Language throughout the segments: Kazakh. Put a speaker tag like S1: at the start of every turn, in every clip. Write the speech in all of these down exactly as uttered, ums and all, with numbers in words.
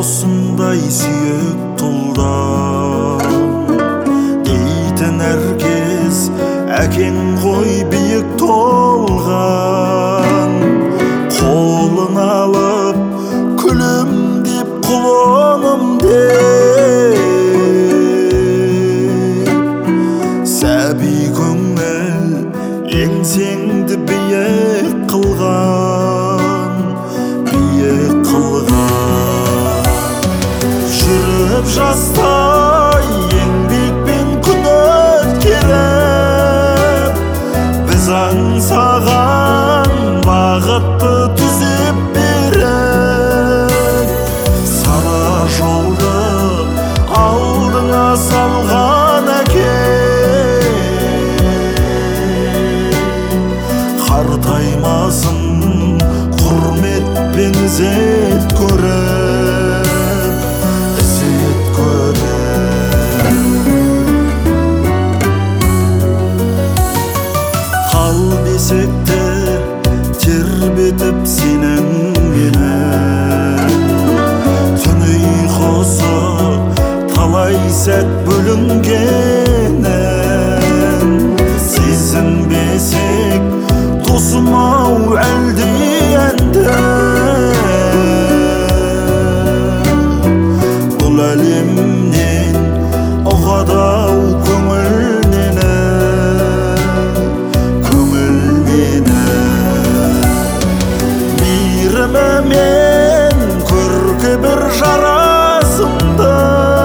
S1: осындай сүйек тұлдан дейтін әркез әкең ғой биік толған қолын алып күлімдеп құлыным деп сәби көңіл еңсеңді биік қылған биік қылған жүріп жастай еңбекпен күн өткеріп біз аңсаған бағытты түзеп беріп сара жолды алдыңа салған әке қартаймасын құрметпен ізет көріп ізет көріп қал десекте тербетіп сенен менен түн ұйқысы талай сәт бөлінгенін сезінбесек досым-ау әлде енді бұл әлемнен ұғады-ау көңіл нені көңіл нені мейірімімен көркі бір жарасымды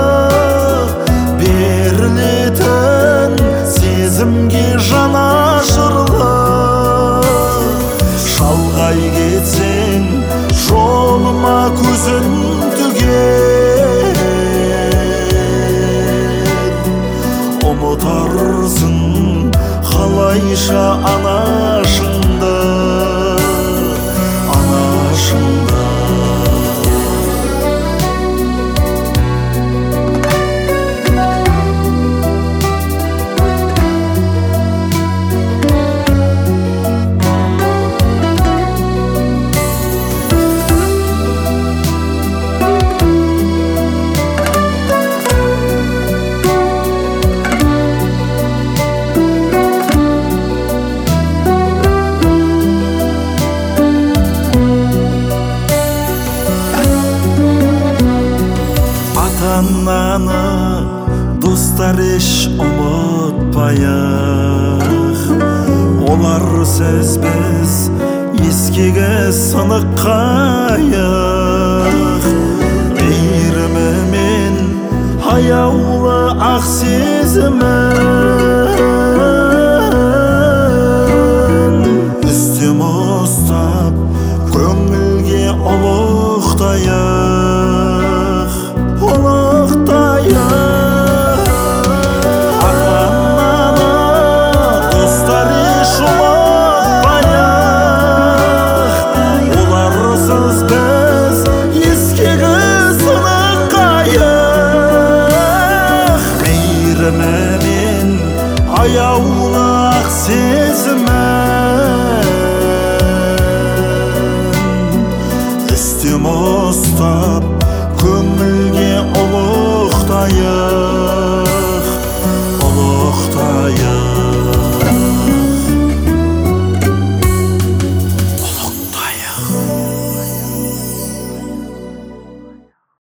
S1: берілетін сезімге жанашырлы шалғай кетсең жолыма көзін тігер ұмытарсың қалайша анашыңды анашыңды ата-ананы достар еш ұмытпайық олар сөзбіз ескегі сынық қайық мейірімімен аяулы ақ сезімі